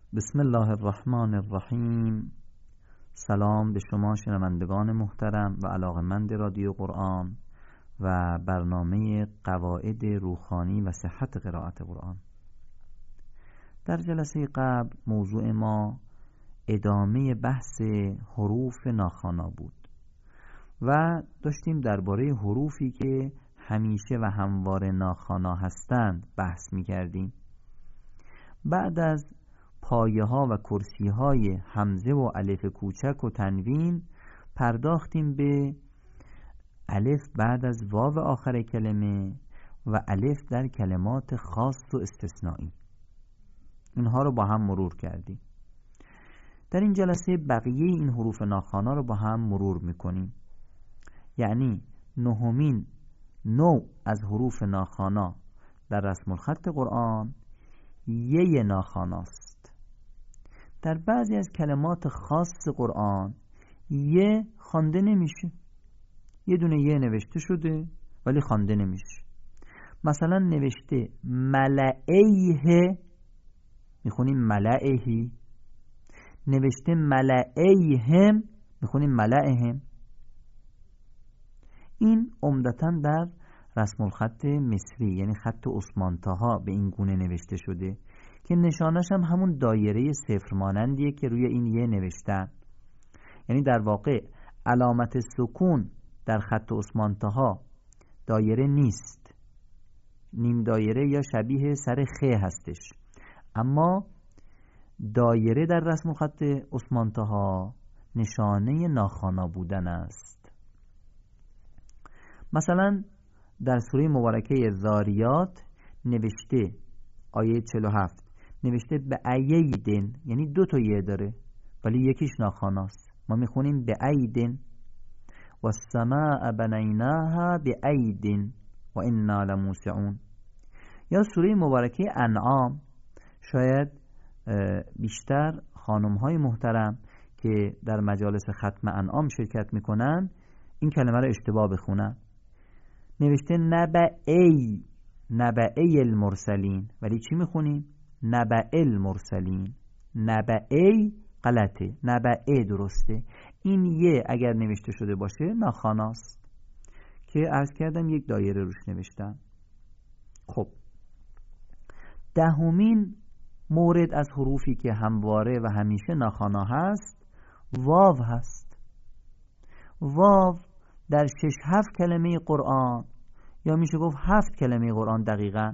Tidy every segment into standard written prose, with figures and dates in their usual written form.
بسم الله الرحمن الرحیم. سلام به شما شنوندگان محترم و علاقه‌مند رادیو قرآن و برنامه قواعد روحانی و صحت قرائت قرآن. در جلسه قبل موضوع ما ادامه بحث حروف ناخوانا بود و داشتیم درباره حروفی که همیشه و همواره ناخوانا هستند بحث می کردیم. بعد از پایه ها و کرسی های همزه و الف کوچک و تنوین پرداختیم به الف بعد از واو آخر کلمه و الف در کلمات خاص و استثنایی. اینها رو با هم مرور کردیم. در این جلسه بقیه این حروف ناخوانا رو با هم مرور میکنیم. یعنی نهمین نوع از حروف ناخوانا در رسم الخط قرآن یه ناخواناست. در بعضی از کلمات خاص قرآن یه خوانده نمیشه، یه دونه یه نوشته شده ولی خوانده نمیشه. مثلا نوشته ملائیه، میخونیم ملائیهی. نوشته ملائیهم، میخونیم ملائهم. این عمدتاً در رسم الخط مصری یعنی خط عثمان طاها به این گونه نوشته شده که نشانش هم همون دایره صفر مانندیه که روی این یه نوشتن. یعنی در واقع علامت سکون در خط عثمان طاها دایره نیست، نیم دایره یا شبیه سر خ هستش، اما دایره در رسم خط عثمان طاها نشانه ناخوانا بودن است. مثلا در سوره مبارکه ذاریات نوشته آیه 47 نوشته به ایدن، یعنی دو تا یه داره ولی یکیش ناخواناست. ما میخونیم به ایدن و السماء بنیناها به ایدن و انا لموسعون. یا سوره مبارکه انعام، شاید بیشتر خانم های محترم که در مجالس ختم انعام شرکت میکنن این کلمه رو اشتباه بخونن. نوشته نبعی المرسلین ولی چی میخونیم؟ نبع المرسلین. نبعی غلطه، نبعی درسته. این یه اگر نوشته شده باشه ناخواناست که عرض کردم یک دایره روش نوشتم. خب دهمین مورد از حروفی که همواره و همیشه ناخوانا هست واو هست. واو در 6-7 کلمه قرآن یا میشه گفت 7 کلمه قرآن دقیقاً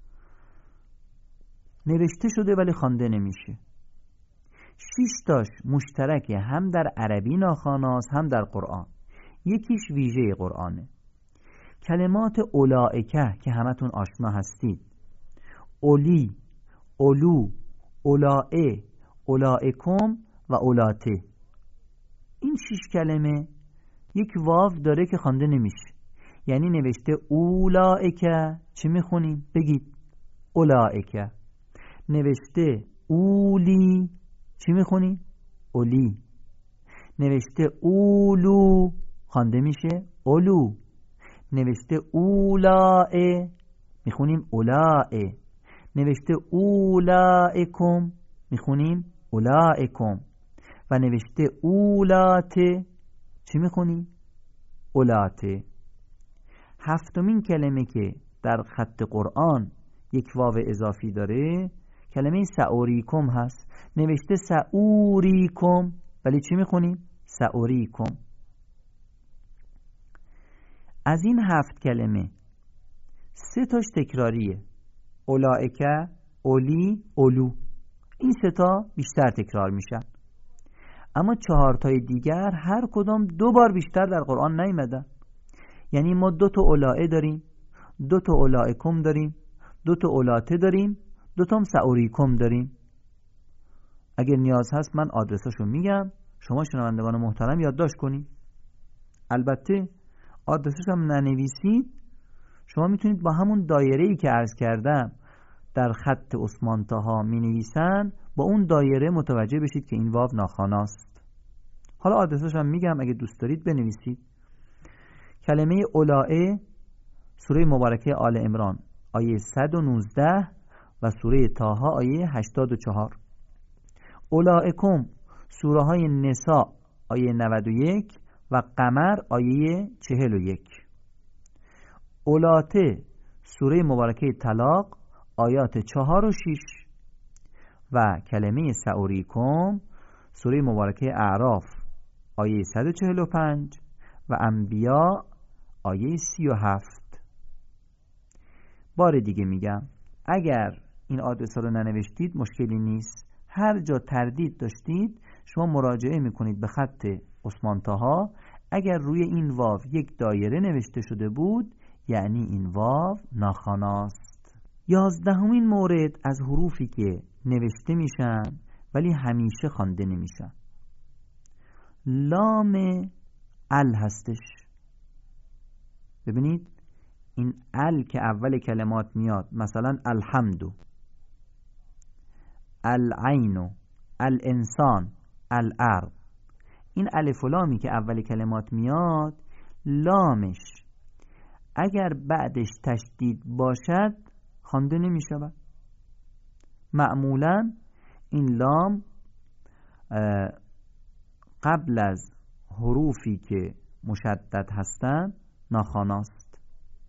نوشته شده ولی خوانده نمیشه. 6 تاش مشترکه، هم در عربی ناخواناست هم در قرآن. یکیش ویژه قرآنه. کلمات اولائکه که همتون آشنا هستید، اولی، اولو، اولائه، اولائکم و اولاته، این 6 کلمه یک واو داره که خوانده نمیشه. یعنی نوشته اولائکه، چی میخونیم؟ بگید اولائکه. نوشته اولی، چی میخونیم؟ اولی. نوشته اولو، خوانده میشه اولو. نوشته اولائه، میخونیم اولائه. نوشته اولائکم، میخونیم اولائکم. و نوشته اولاته، چی میخونیم؟ اولاته. هفتمین کلمه که در خط قرآن یک واو اضافی داره کلمه سعوریکم هست. نوشته سعوریکم ولی چی میخونیم؟ سعوریکم. از این 7 کلمه 3 تاش تکراریه، اولائکه، اولی، اولو. این 3 تا بیشتر تکرار میشن، اما 4 تای دیگر هر کدام 2 بار بیشتر در قرآن نیامدن. یعنی ما 2 تا اولائه داریم، 2 تا اولائکم داریم، 2 تا اولاته داریم، 2 تا هم سعوریکم داریم. اگر نیاز هست من آدرساشو میگم، شما شنوندگان محترم یادداشت کنید. البته آدرسش هم ننویسید، شما میتونید با همون دایره‌ای که عرض کردم در خط عثمان طاها مینویسن با اون دایره متوجه بشید که این واو ناخواناست. حالا آدرسش هم میگم، اگه دوست دارید بنویسید. کلمه اولائه سوره مبارکه آل عمران آیه 119 و سوره طاها آیه 84. اولائکم سوره های نساء آیه 91 و قمر آیه 41. اولاته سوره مبارکه طلاق آیات 4 و 6 و کلمه سأریکم سوره مبارکه اعراف آیه 145 و انبیا آیه 37. بار دیگه میگم اگر این آدرس رو ننوشتید مشکلی نیست، هر جا تردید داشتید شما مراجعه میکنید به خط عثمان طاها. اگر روی این واو یک دایره نوشته شده بود یعنی این واو ناخواناست. 11مین مورد از حروفی که نوشته میشن ولی همیشه خوانده نمیشن لام ال هستش. ببینید این ال که اول کلمات میاد، مثلا الحمدو، العینو، الانسان، الارض، این الف و لامی که اول کلمات میاد لامش اگر بعدش تشدید باشد خوانده نمیشود. معمولا این لام قبل از حروفی که مشدد هستند ناخواناست.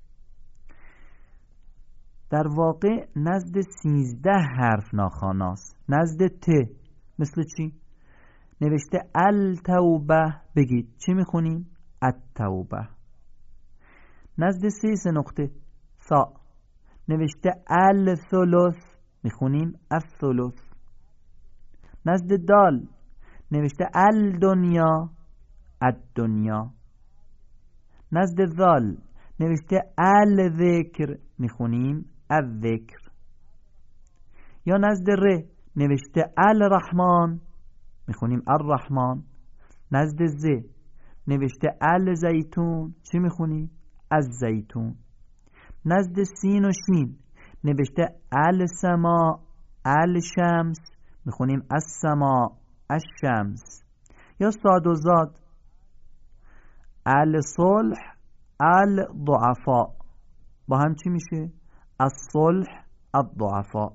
در واقع نزد 13 حرف ناخواناست. نزد ت مثل چی؟ نوشته التوبه بگید چی میخونیم؟ التوبه. نزد 3 نقطه ثا نوشته الثلث میخونیم الثلث. نزد دال نوشته الدنیا الدنیا. نزد ذال نوشته الذکر میخونیم الذکر. یا نزد ر نوشته الرحمن میخونیم الرحمن. نزد ز نوشته الزیتون چی میخونیم؟ الزیتون. نزد سین و شین نوشته السما الشمس میخونیم السما الشمس. یا صاد و زاد الصلح الضعفاء با هم چی میشه؟ الصلح الضعفاء.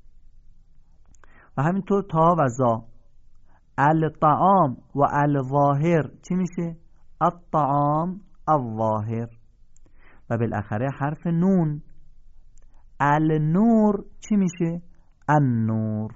و همینطور تا و زا الطعام و الظاهر چی میشه؟ الطعام الظاهر. و بالاخره حرف نون النور چی میشه؟ النور.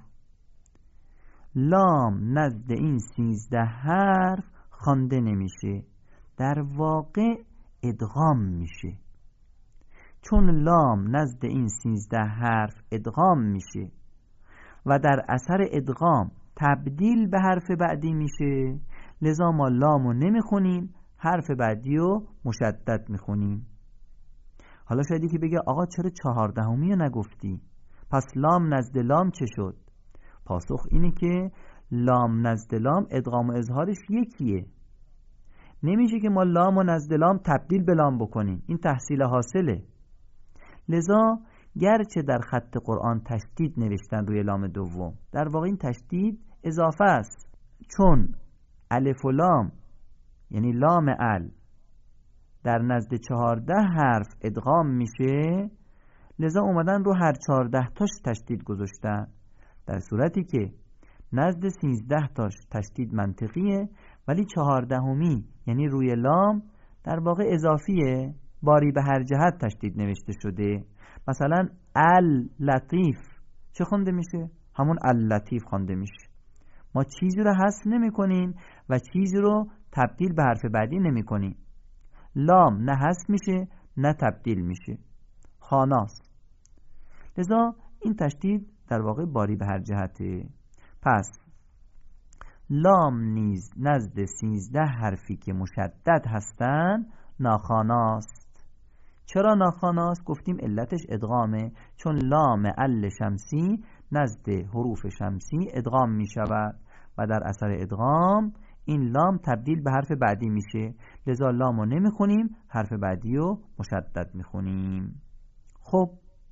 لام نزد این 13 حرف خوانده نمیشه، در واقع ادغام میشه. چون لام نزد این 13 حرف ادغام میشه و در اثر ادغام تبدیل به حرف بعدی میشه، لذا ما لامو نمیخونیم، حرف بعدی رو مشدد میخونیم. حالا شاید یکی بگه آقا چرا 14می رو نگفتی؟ پس لام نزد لام چه شد؟ پاسخ اینه که لام نزد لام ادغام و اظهارش یکیه. نمیشه که ما لام و نزد لام تبدیل به لام بکنیم، این تحصیل حاصله. لذا گرچه در خط قرآن تشدید نوشتن روی لام دوم، در واقع این تشدید اضافه است. چون الف و لام یعنی لام ال در نزد 14 حرف ادغام میشه، لذا اومدن رو هر 14 تاش تشدید گذاشتن، در صورتی که نزد 13 تاش تشدید منطقیه، ولی 14می یعنی روی لام در واقع اضافیه، باری به هر جهت تشدید نوشته شده. مثلا اللطیف چه خونده میشه؟ همون اللطیف خونده میشه. ما چیزی رو حذف نمی کنیم و چیزی رو تبدیل به حرف بعدی نمی کنیم. لام نه حذف میشه نه تبدیل میشه، خاناست. لذا این تشدید در واقع باری به هر جهته. پس لام نیز نزد 13 حرفی که مشدد هستن ناخواناست. چرا ناخواناست؟ گفتیم علتش ادغامه، چون لام ال شمسی نزد حروف شمسی ادغام می شود و در اثر ادغام این لام تبدیل به حرف بعدی میشه، لذا لامو نمی خونیم، حرف بعدی رو مشدد می خونیم. خب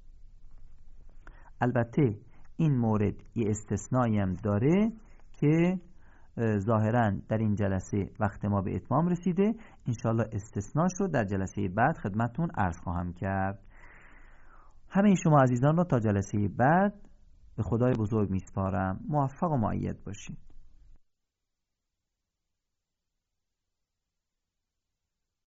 البته این مورد یه استثنایی هم داره که ظاهراً در این جلسه وقت ما به اتمام رسیده، انشالله استثناء شد در جلسه بعد خدمتون عرض خواهم کرد. همه شما عزیزان را تا جلسه بعد به خدای بزرگ میسپارم. موفق و مؤید باشید.